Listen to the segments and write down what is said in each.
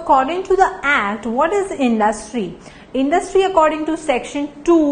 according to the Act, what is industry? Industry, according to section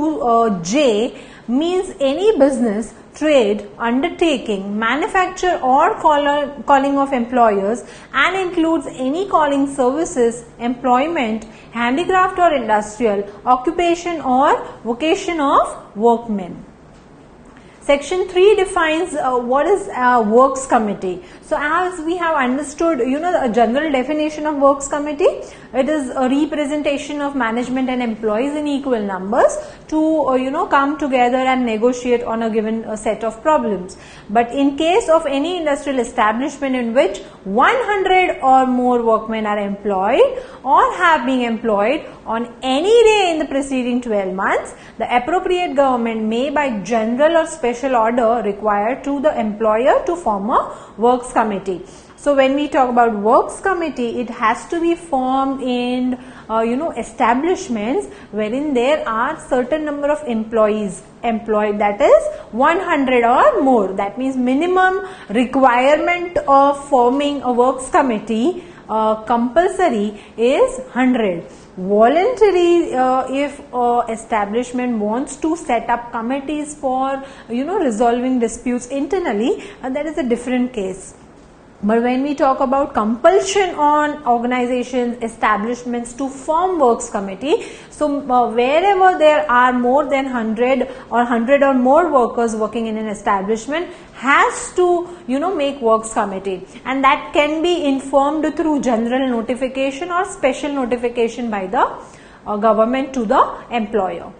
2J, means any business, trade, undertaking, manufacture or calling of employers, and includes any calling services, employment, handicraft or industrial, occupation or vocation of workmen. Section 3 defines what is a works committee. So as we have understood, a general definition of works committee, it is a representation of management and employees in equal numbers to come together and negotiate on a given set of problems. But in case of any industrial establishment in which 100 or more workmen are employed or have been employed on any day in the preceding 12 months, the appropriate government may by general or special order require to the employer to form a works committee. So when we talk about works committee, it has to be formed in establishments wherein there are certain number of employees employed, that is 100 or more. That means minimum requirement of forming a works committee compulsory is 100. Voluntary, if establishment wants to set up committees for resolving disputes internally, that is a different case. But when we talk about compulsion on organizations, establishments to form works committee, so wherever there are more than 100 or 100 or more workers working in an establishment has to make works committee, and that can be informed through general notification or special notification by the government to the employer.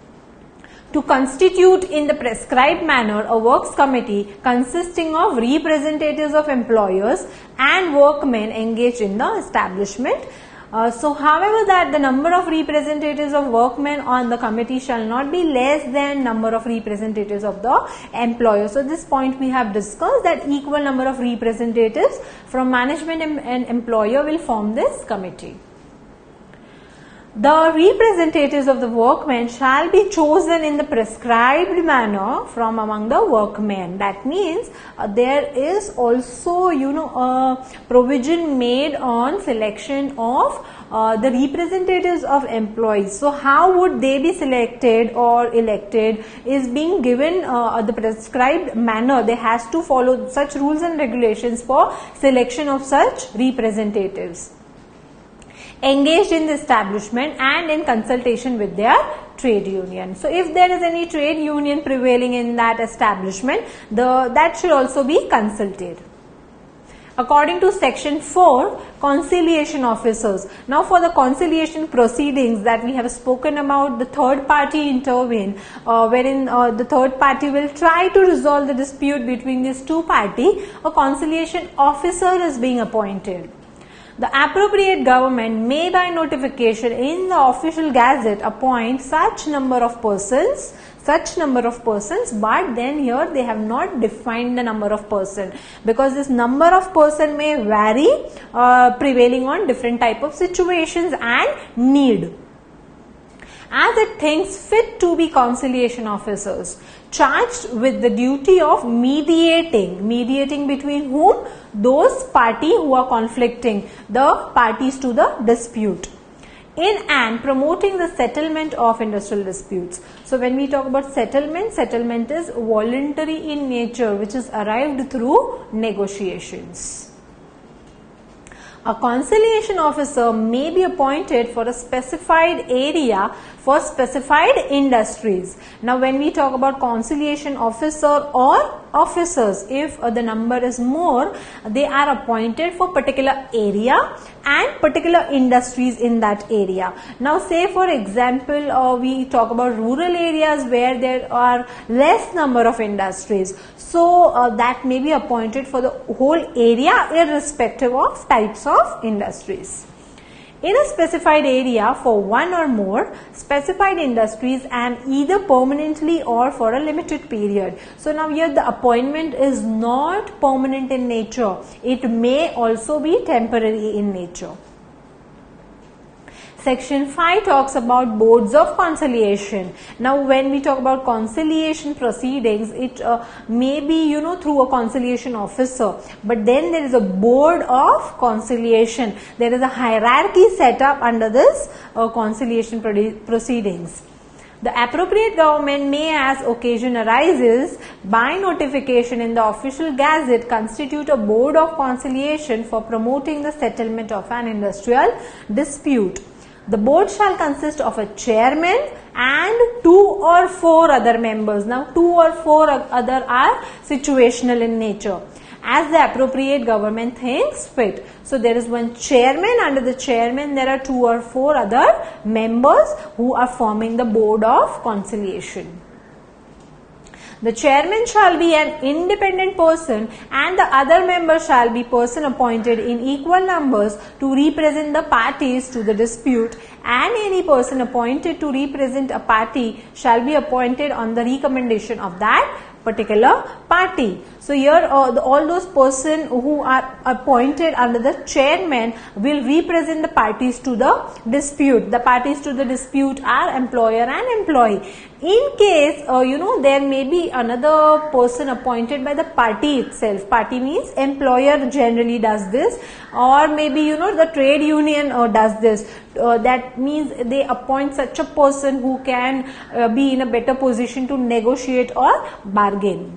To constitute in the prescribed manner a works committee consisting of representatives of employers and workmen engaged in the establishment. However, that the number of representatives of workmen on the committee shall not be less than number of representatives of the employer. So this point we have discussed, that equal number of representatives from management and employer will form this committee. The representatives of the workmen shall be chosen in the prescribed manner from among the workmen. That means there is also a provision made on selection of the representatives of employees. So how would they be selected or elected is being given the prescribed manner. They has to follow such rules and regulations for selection of such representatives engaged in the establishment and in consultation with their trade union. So if there is any trade union prevailing in that establishment, that should also be consulted. According to section 4, conciliation officers. Now for the conciliation proceedings that we have spoken about, the third party intervene, wherein the third party will try to resolve the dispute between these two parties. A conciliation officer is being appointed. The appropriate government may by notification in the official gazette appoint such number of persons, but then here they have not defined the number of person, because this number of person may vary prevailing on different type of situations and need. As it thinks fit to be conciliation officers, charged with the duty of mediating between whom? Those parties who are conflicting, the parties to the dispute, in and promoting the settlement of industrial disputes. So when we talk about settlement is voluntary in nature, which is arrived through negotiations. A conciliation officer may be appointed for a specified area for specified industries. Now when we talk about conciliation officer or officers, if the number is more, they are appointed for particular area and particular industries in that area. Now say for example, we talk about rural areas where there are less number of industries. So that may be appointed for the whole area irrespective of types of industries. In a specified area for one or more specified industries and either permanently or for a limited period. So now here the appointment is not permanent in nature. It may also be temporary in nature. Section 5 talks about boards of conciliation. Now when we talk about conciliation proceedings, it may be through a conciliation officer, but then there is a board of conciliation. There is a hierarchy set up under this conciliation proceedings. The appropriate government may, as occasion arises, by notification in the official gazette, constitute a board of conciliation for promoting the settlement of an industrial dispute. The board shall consist of a chairman and 2 or 4 other members. Now 2 or 4 other are situational in nature, as the appropriate government thinks fit. So there is one chairman. Under the chairman there are 2 or 4 other members who are forming the board of conciliation. The chairman shall be an independent person and the other members shall be person appointed in equal numbers to represent the parties to the dispute, and any person appointed to represent a party shall be appointed on the recommendation of that particular party. So here all those persons who are appointed under the chairman will represent the parties to the dispute. The parties to the dispute are employer and employee. In case there may be another person appointed by the party itself. Party means employer generally does this, or maybe the trade union does this. That means they appoint such a person who can be in a better position to negotiate or bargain.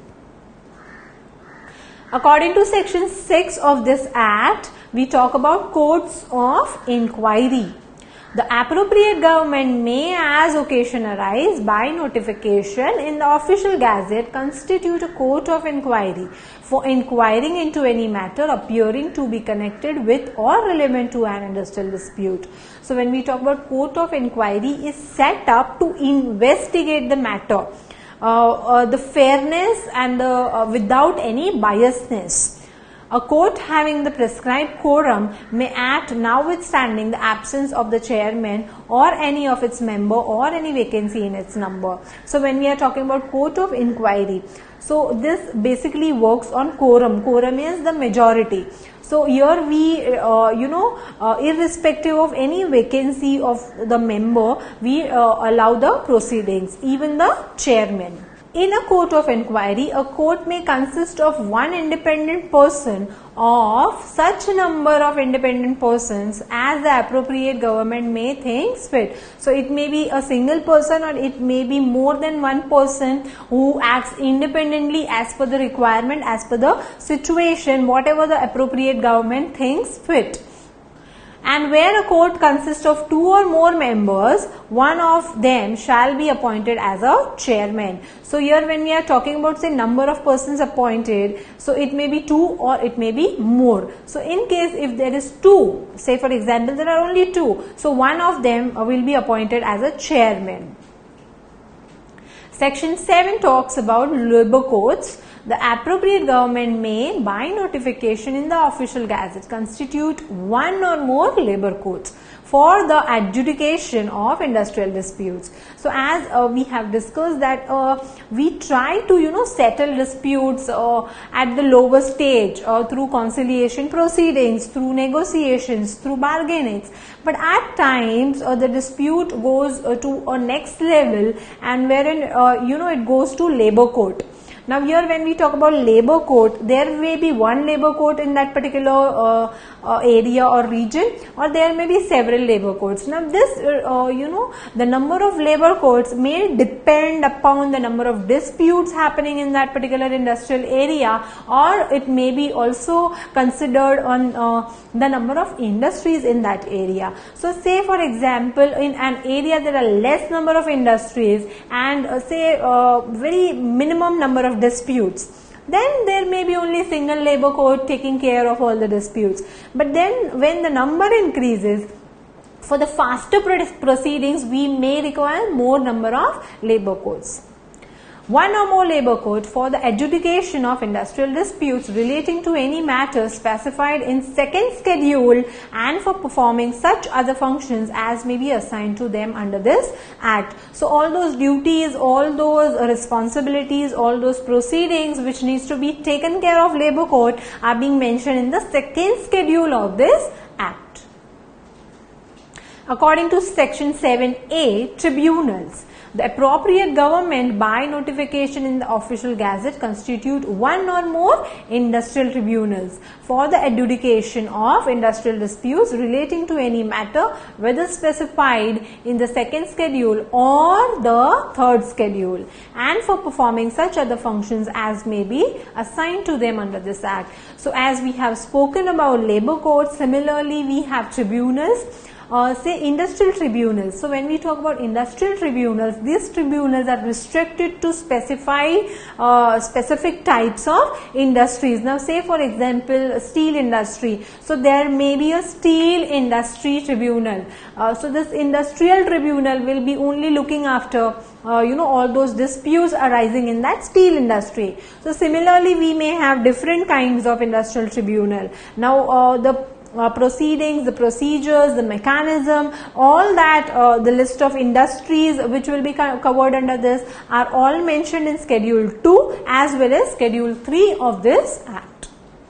According to section 6 of this act, we talk about courts of inquiry. The appropriate government may, as occasion arise, by notification in the official gazette, constitute a court of inquiry for inquiring into any matter appearing to be connected with or relevant to an industrial dispute. So when we talk about court of inquiry, is set up to investigate the matter, the fairness and without any biasness. A court having the prescribed quorum may act notwithstanding the absence of the chairman or any of its member or any vacancy in its number. So when we are talking about court of inquiry, so this basically works on quorum. Quorum is the majority. So here we, irrespective of any vacancy of the member, we allow the proceedings, even the chairman. In a court of inquiry, a court may consist of one independent person of such a number of independent persons as the appropriate government may think fit. So it may be a single person or it may be more than one person who acts independently as per the requirement, as per the situation, whatever the appropriate government thinks fit. And where a court consists of 2 or more members, one of them shall be appointed as a chairman. So here when we are talking about say number of persons appointed, so it may be 2 or it may be more. So in case if there is 2, say for example there are only 2, so one of them will be appointed as a chairman. Section 7 talks about labor courts. The appropriate government may, by notification in the official gazette, constitute one or more labor courts for the adjudication of industrial disputes. So as we have discussed that we try to settle disputes at the lower stage through conciliation proceedings, through negotiations, through bargainings. But at times the dispute goes to a next level, and wherein it goes to labor court. Now here when we talk about labor court, there may be one labor court in that particular area or region, or there may be several labor courts. Now this the number of labor courts may depend upon the number of disputes happening in that particular industrial area, or it may be also considered on the number of industries in that area. So say for example in an area there are less number of industries and say very minimum number of disputes, then there may be only single labor court taking care of all the disputes. But then when the number increases, for the faster proceedings we may require more number of labor courts. One or more labor court for the adjudication of industrial disputes relating to any matter specified in second schedule and for performing such other functions as may be assigned to them under this act. So all those duties, all those responsibilities, all those proceedings which needs to be taken care of labor court are being mentioned in the second schedule of this act. According to section 7A, tribunals. The appropriate government by notification in the official gazette constitute one or more industrial tribunals for the adjudication of industrial disputes relating to any matter whether specified in the second schedule or the third schedule, and for performing such other functions as may be assigned to them under this act. So as we have spoken about labor courts, similarly we have tribunals. Say industrial tribunals. So when we talk about industrial tribunals, these tribunals are restricted to specify specific types of industries. Now say for example steel industry. So there may be a steel industry tribunal. So this industrial tribunal will be only looking after all those disputes arising in that steel industry. So similarly we may have different kinds of industrial tribunal. Now the proceedings, the procedures, the mechanism, all that, the list of industries which will be covered under this are all mentioned in Schedule 2 as well as Schedule 3 of this Act.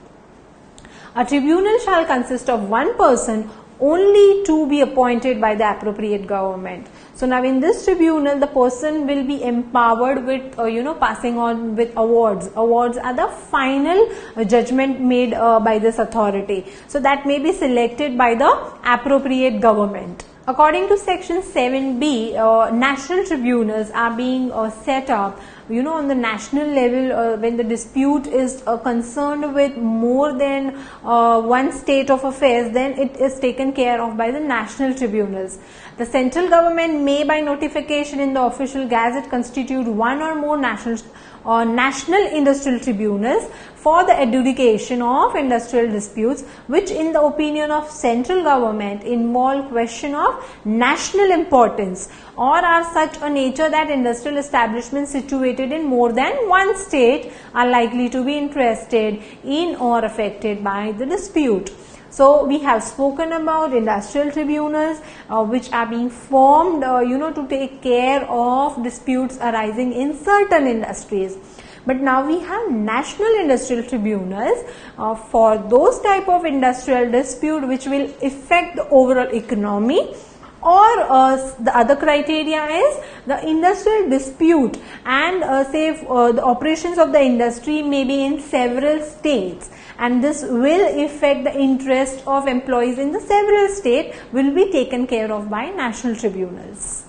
A tribunal shall consist of one person only to be appointed by the appropriate government. So now in this tribunal, the person will be empowered with, passing on with awards. Awards are the final judgment made by this authority. So that may be selected by the appropriate government. According to section 7B, national tribunals are being set up on the national level when the dispute is concerned with more than one state of affairs, then it is taken care of by the national tribunals. The central government may by notification in the official gazette constitute one or more national industrial tribunals for the adjudication of industrial disputes which in the opinion of central government involve question of national importance or are such a nature that industrial establishments situated in more than one state are likely to be interested in or affected by the dispute. So we have spoken about industrial tribunals which are being formed to take care of disputes arising in certain industries. But now we have national industrial tribunals for those type of industrial dispute which will affect the overall economy, or the other criteria is the industrial dispute and the operations of the industry may be in several states, and this will affect the interest of employees in the several states will be taken care of by national tribunals.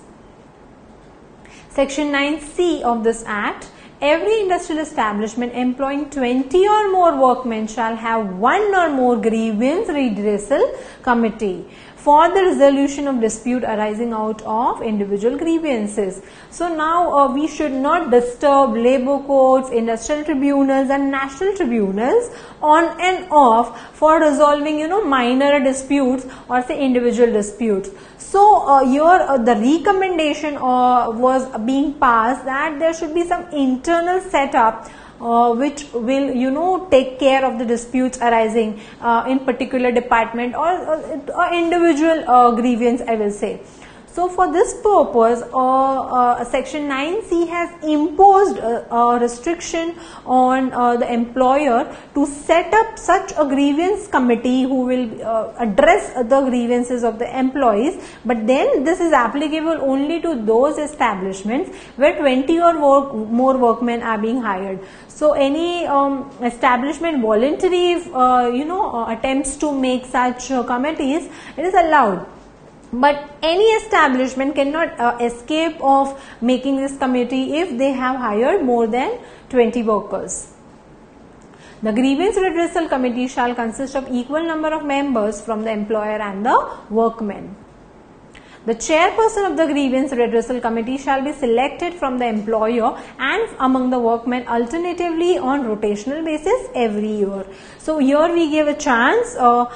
Section 9C of this Act. Every industrial establishment employing 20 or more workmen shall have one or more grievance redressal committee for the resolution of dispute arising out of individual grievances. So now we should not disturb labor courts, industrial tribunals and national tribunals on and off for resolving minor disputes or say individual disputes. So here the recommendation was being passed that there should be some internal setup which will take care of the disputes arising in particular department or individual grievance, I will say. So for this purpose, section 9C has imposed a restriction on the employer to set up such a grievance committee who will address the grievances of the employees, but then this is applicable only to those establishments where 20 or more workmen are being hired. So any establishment voluntary attempts to make such committees, it is allowed. But any establishment cannot escape of making this committee if they have hired more than 20 workers. The grievance redressal committee shall consist of equal number of members from the employer and the workmen. The chairperson of the grievance redressal committee shall be selected from the employer and among the workmen alternatively on rotational basis every year. So here we give a chance to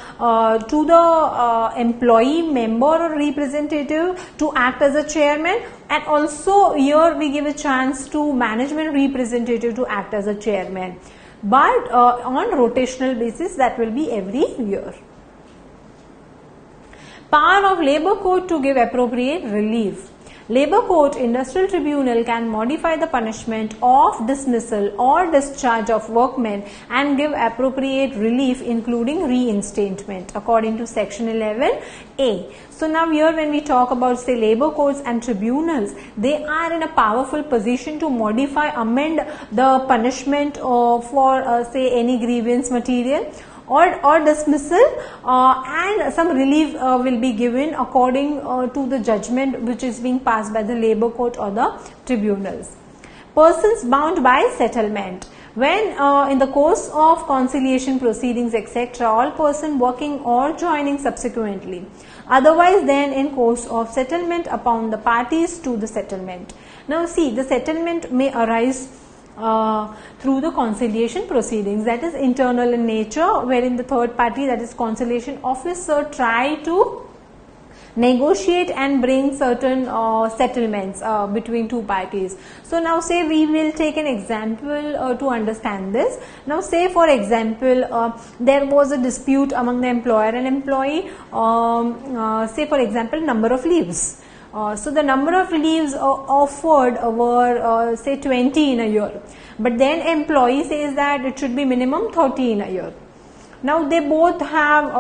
the employee member or representative to act as a chairman, and also here we give a chance to management representative to act as a chairman. But on rotational basis, that will be every year. Power of labor court to give appropriate relief. Labor Court Industrial Tribunal can modify the punishment of dismissal or discharge of workmen and give appropriate relief including reinstatement according to section 11A. So now here when we talk about say labor courts and tribunals, they are in a powerful position to modify, amend the punishment for say any grievance material or dismissal, and some relief will be given according to the judgment which is being passed by the labor court or the tribunals. Persons bound by settlement. When in the course of conciliation proceedings etc., all person working or joining subsequently, otherwise than in course of settlement upon the parties to the settlement. Now see, the settlement may arise through the conciliation proceedings, that is internal in nature, wherein the third party, that is conciliation officer, try to negotiate and bring certain settlements between two parties. So now say we will take an example to understand this. Now say for example there was a dispute among the employer and employee, say for example number of leaves. So the number of leaves offered were say 20 in a year, but then employee says that it should be minimum 30 in a year. Now they both have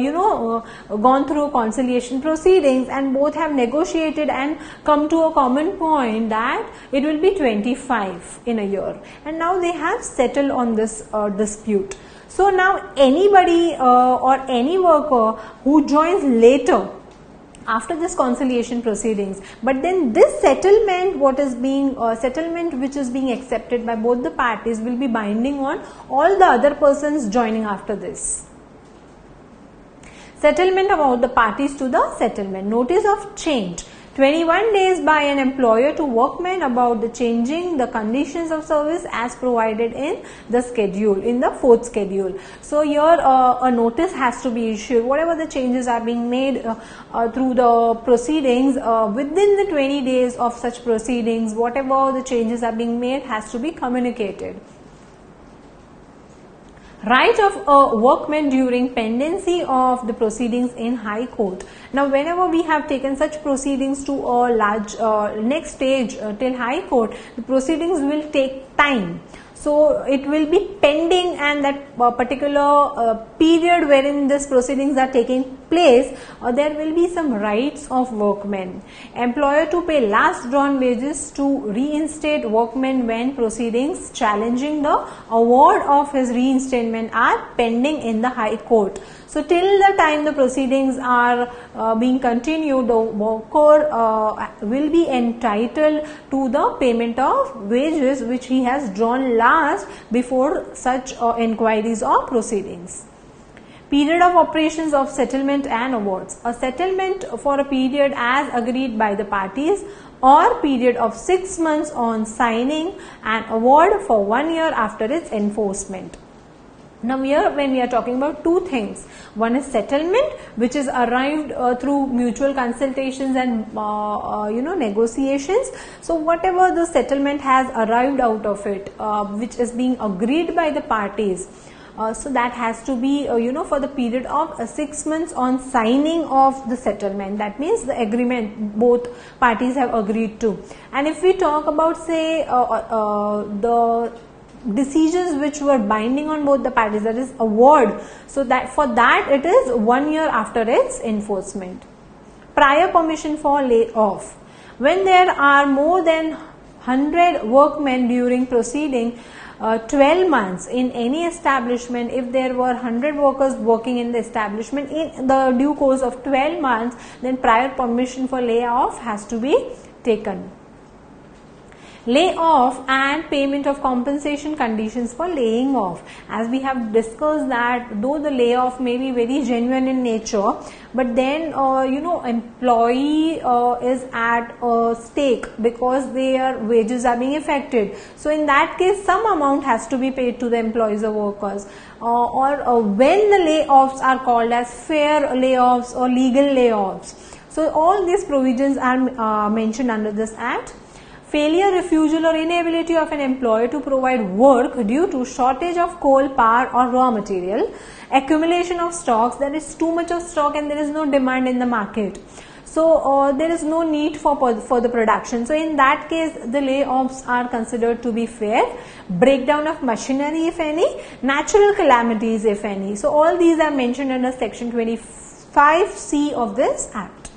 gone through conciliation proceedings and both have negotiated and come to a common point that it will be 25 in a year, and now they have settled on this dispute. So now anybody or any worker who joins later after this conciliation proceedings, but then this settlement, what is being settlement which is being accepted by both the parties, will be binding on all the other persons joining after this. Settlement about the parties to the settlement. Notice of change. 21 days by an employer to workmen about the changing the conditions of service as provided in the schedule, in the fourth schedule. So here a notice has to be issued. Whatever the changes are being made through the proceedings, within the 20 days of such proceedings, whatever the changes are being made has to be communicated. Right of a workman during pendency of the proceedings in High Court. Now whenever we have taken such proceedings to a large next stage till High Court, the proceedings will take time. So it will be pending, and that particular period wherein these proceedings are taking place, there will be some rights of workmen. Employer to pay last drawn wages to reinstate workmen when proceedings challenging the award of his reinstatement are pending in the High Court. So till the time the proceedings are being continued, the worker will be entitled to the payment of wages which he has drawn last before such inquiries or proceedings. Period of operations of settlement and awards. A settlement for a period as agreed by the parties, or period of 6 months on signing, an award for 1 year after its enforcement. Now here when we are talking about two things, one is settlement, which is arrived through mutual consultations and negotiations. So whatever the settlement has arrived out of it, which is being agreed by the parties, so that has to be for the period of 6 months on signing of the settlement. That means the agreement both parties have agreed to. And if we talk about say the decisions which were binding on both the parties, that is award, so that for that it is 1 year after its enforcement. Prior permission for layoff. When there are more than 100 workmen during proceeding 12 months in any establishment, if there were 100 workers working in the establishment in the due course of 12 months, then prior permission for layoff has to be taken. Layoff and payment of compensation conditions for laying off. As we have discussed that though the layoff may be very genuine in nature, but then employee is at stake because their wages are being affected. So in that case some amount has to be paid to the employees or workers, or when the layoffs are called as fair layoffs or legal layoffs. So all these provisions are mentioned under this Act. Failure, refusal or inability of an employer to provide work due to shortage of coal, power or raw material, accumulation of stocks, there is too much of stock and there is no demand in the market. So there is no need for the production. So in that case, the layoffs are considered to be fair. Breakdown of machinery, if any, natural calamities, if any. So all these are mentioned under section 25C of this act.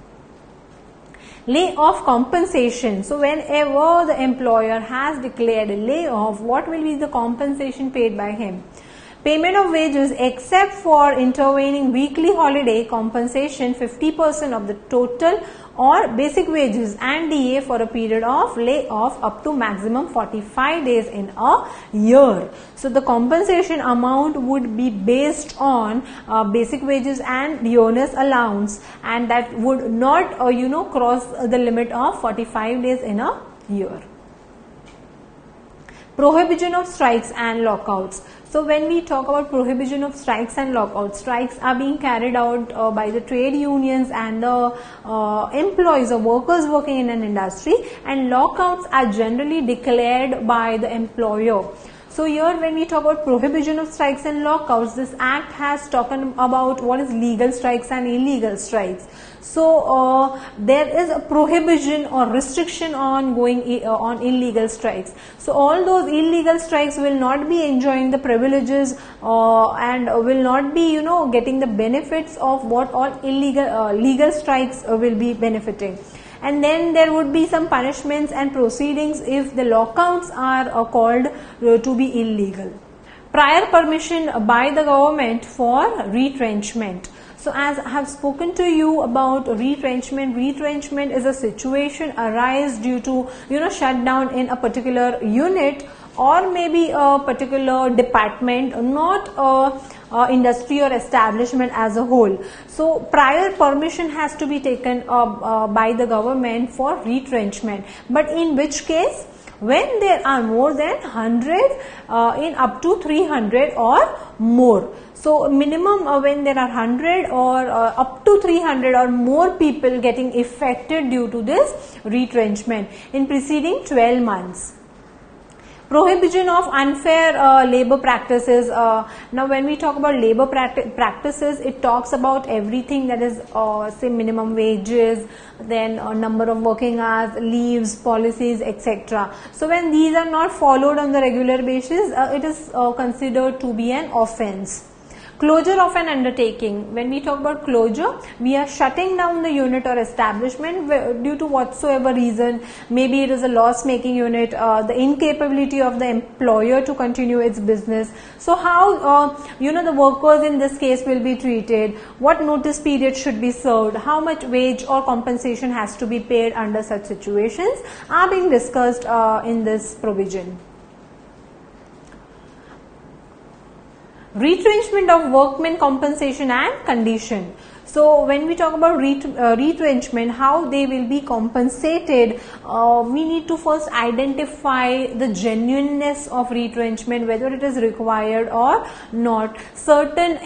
Layoff compensation. So whenever the employer has declared a layoff, what will be the compensation paid by him? Payment of wages except for intervening weekly holiday compensation 50% of the total or basic wages and DA for a period of layoff up to maximum 45 days in a year. So the compensation amount would be based on basic wages and the owner's allowance, and that would not cross the limit of 45 days in a year. Prohibition of strikes and lockouts. So when we talk about prohibition of strikes and lockouts, strikes are being carried out by the trade unions and the employees or workers working in an industry, and lockouts are generally declared by the employer. So here when we talk about prohibition of strikes and lockouts, this act has talked about what is legal strikes and illegal strikes. So there is a prohibition or restriction on going on illegal strikes. So all those illegal strikes will not be enjoying the privileges and will not be getting the benefits of what all legal strikes will be benefiting. And then there would be some punishments and proceedings if the lockouts are called to be illegal. Prior permission by the government for retrenchment. So as I have spoken to you about retrenchment, retrenchment is a situation arise due to shutdown in a particular unit or maybe a particular department, not a industry or establishment as a whole. So prior permission has to be taken by the government for retrenchment. But in which case? When there are more than 100 in up to 300 or more. So minimum when there are 100 or up to 300 or more people getting affected due to this retrenchment in preceding 12 months. Prohibition of unfair labor practices. Now when we talk about labor practices, it talks about everything that is say minimum wages, then number of working hours, leaves, policies, etc. So when these are not followed on the regular basis, it is considered to be an offense. Closure of an undertaking. When we talk about closure, we are shutting down the unit or establishment due to whatsoever reason. Maybe it is a loss-making unit, the incapability of the employer to continue its business. So how the workers in this case will be treated, what notice period should be served, how much wage or compensation has to be paid under such situations are being discussed in this provision. Retrenchment of workmen compensation and condition. So when we talk about retrenchment, how they will be compensated, we need to first identify the genuineness of retrenchment, whether it is required or not. Certain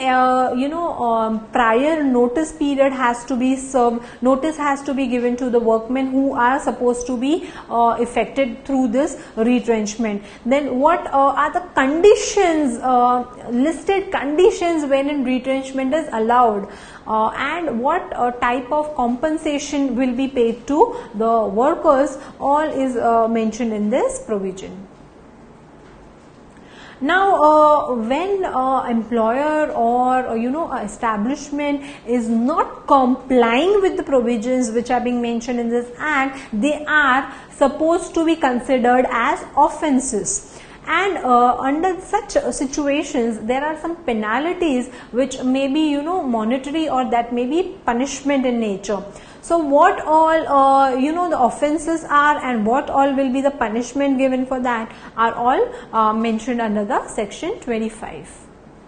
prior notice period has to be served, notice has to be given to the workmen who are supposed to be affected through this retrenchment. Then what are the conditions, listed conditions wherein retrenchment is allowed, and what type of compensation will be paid to the workers, all is mentioned in this provision. Now when employer or establishment is not complying with the provisions which are being mentioned in this act, they are supposed to be considered as offences. And under such situations, there are some penalties which may be monetary or that may be punishment in nature. So what all the offences are and what all will be the punishment given for that are all mentioned under the section 25.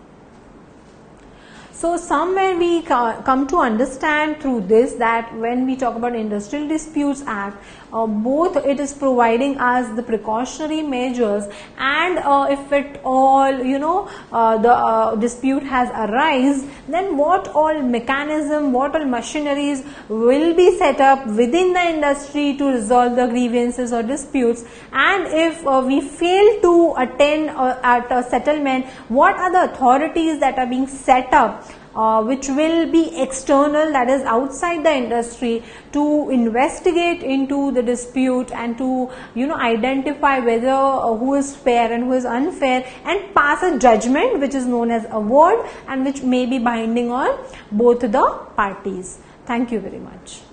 So somewhere we come to understand through this that when we talk about Industrial Disputes Act, both it is providing us the precautionary measures, and if at all the dispute has arisen, then what all mechanism, what all machineries will be set up within the industry to resolve the grievances or disputes, and if we fail to attend at a settlement, what are the authorities that are being set up which will be external, that is outside the industry, to investigate into the dispute and to identify whether who is fair and who is unfair, and pass a judgment which is known as award and which may be binding on both the parties. Thank you very much.